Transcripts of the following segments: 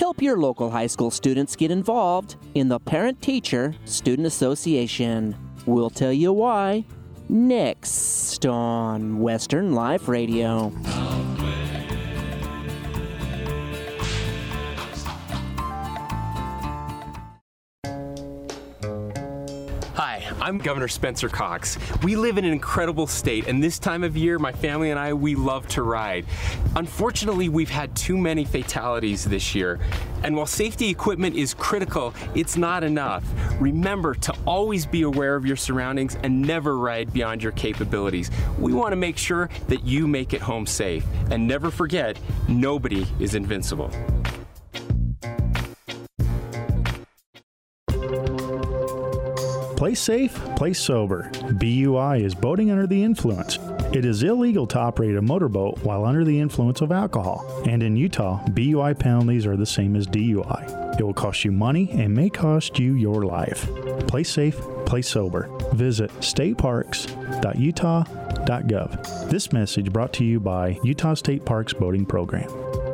Help your local high school students get involved in the Parent-Teacher Student Association. We'll tell you why next on Western Life Radio. Hi, I'm Governor Spencer Cox. We live in an incredible state, and this time of year, my family and I, we love to ride. Unfortunately, we've had too many fatalities this year, and while safety equipment is critical, it's not enough. Remember to always be aware of your surroundings and never ride beyond your capabilities. We want to make sure that you make it home safe, and never forget, nobody is invincible. Play safe, play sober. BUI is boating under the influence. It is illegal to operate a motorboat while under the influence of alcohol. And in Utah, BUI penalties are the same as DUI. It will cost you money and may cost you your life. Play safe, play sober. Visit stateparks.utah.gov. This message brought to you by Utah State Parks Boating Program.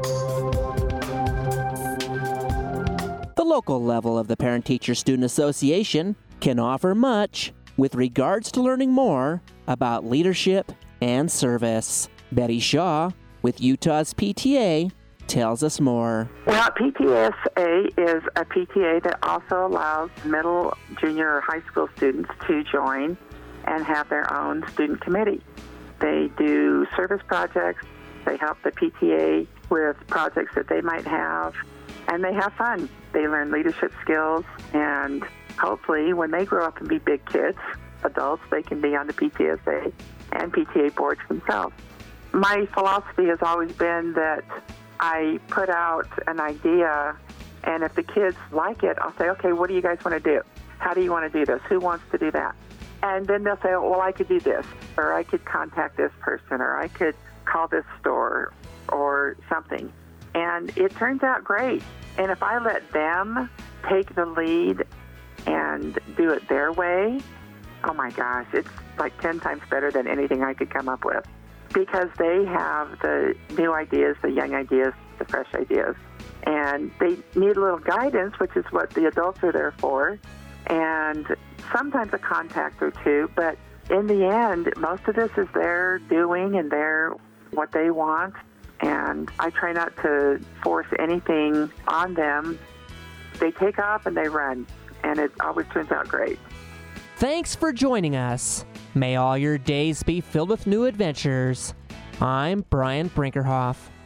The local level of the Parent-Teacher Student Association can offer much with regards to learning more about leadership and service. Betty Shaw with Utah's PTA tells us more. Well, PTSA is a PTA that also allows middle, junior, or high school students to join and have their own student committee. They do service projects, they help the PTA with projects that they might have, and they have fun. They learn leadership skills, and hopefully when they grow up and be big kids, adults, they can be on the PTSA and PTA boards themselves. My philosophy has always been that I put out an idea, and if the kids like it, I'll say, okay, what do you guys want to do? How do you want to do this? Who wants to do that? And then they'll say, well, I could do this, or I could contact this person, or I could call this store or something. And it turns out great. And if I let them take the lead and do it their way, oh my gosh, it's like 10 times better than anything I could come up with, because they have the new ideas, the young ideas, the fresh ideas, and they need a little guidance, which is what the adults are there for, and sometimes a contact or two, but in the end, most of this is their doing and their what they want, and I try not to force anything on them. They take off and they run, and it always turns out great. Thanks for joining us. May all your days be filled with new adventures. I'm Brian Brinkerhoff.